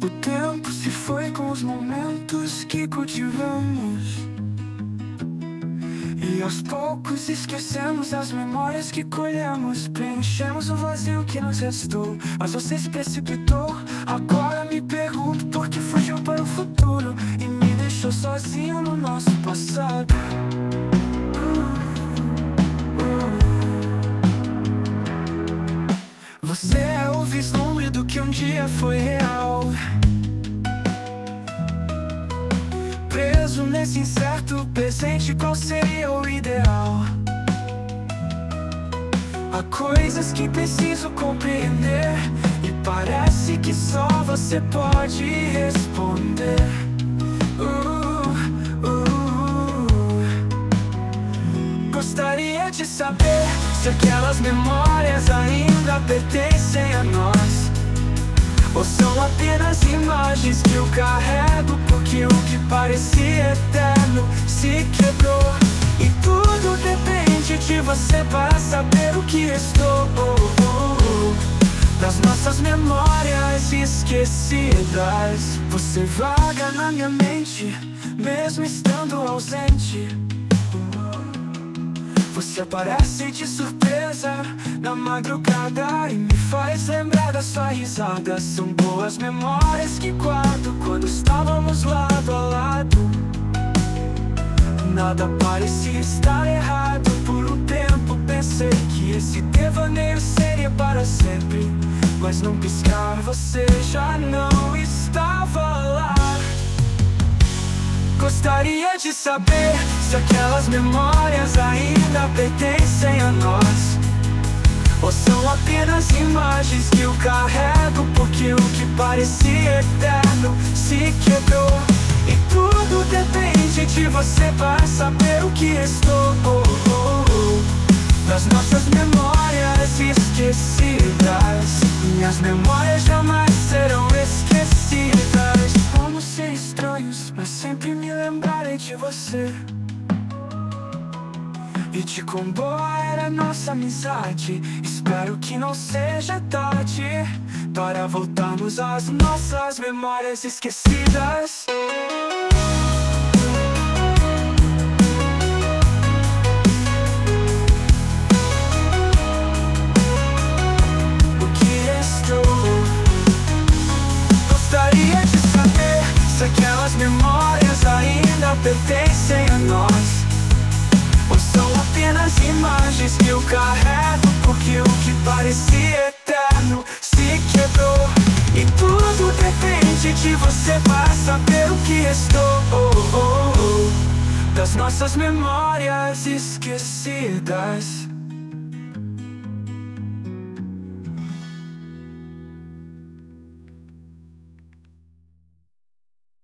O tempo se foi com os momentos que cultivamos, e aos poucos esquecemos as memórias que colhemos. Preenchemos o vazio que nos restou, mas você se precipitou. Agora me pergunto por que fugiu para o futuro e me deixou sozinho no nosso passado. Você é o vislumbre do que um dia foi real, preso nesse incerto presente, qual seria o ideal? Há coisas que preciso compreender e parece que só você pode responder. Gostaria de saber se aquelas memórias ainda pertencem a nós, ou são apenas imagens que eu carrego, porque o que parecia eterno se quebrou. E tudo depende de você para saber o que restou das nossas memórias esquecidas. Você vaga na minha mente, mesmo estando ausente. Você aparece de surpresa na madrugada e me faz lembrar da sua risada. São boas memórias que guardo quando estávamos lado a lado. Nada parecia estar errado. Por um tempo pensei que esse devaneio seria para sempre, mas num piscar você já não estava lá. Gostaria de saber se aquelas memórias ainda pertencem a nós, ou são apenas imagens que eu carrego, porque o que parecia eterno se quebrou. E tudo depende de você para saber o que restou das nossas memórias esquecidas. Minhas memórias jamais serão esquecidas. Vamos ser estranhos, mas sempre me lembrarei de você e de quão boa era nossa amizade. Espero que não seja tarde para voltarmos às nossas memórias esquecidas. Gostaria de saber se aquelas memórias ainda pertencem a nós, ou são apenas imagens que eu carrego, porque o que parecia eterno se quebrou. E tudo depende de você para saber o que restou das nossas memórias esquecidas.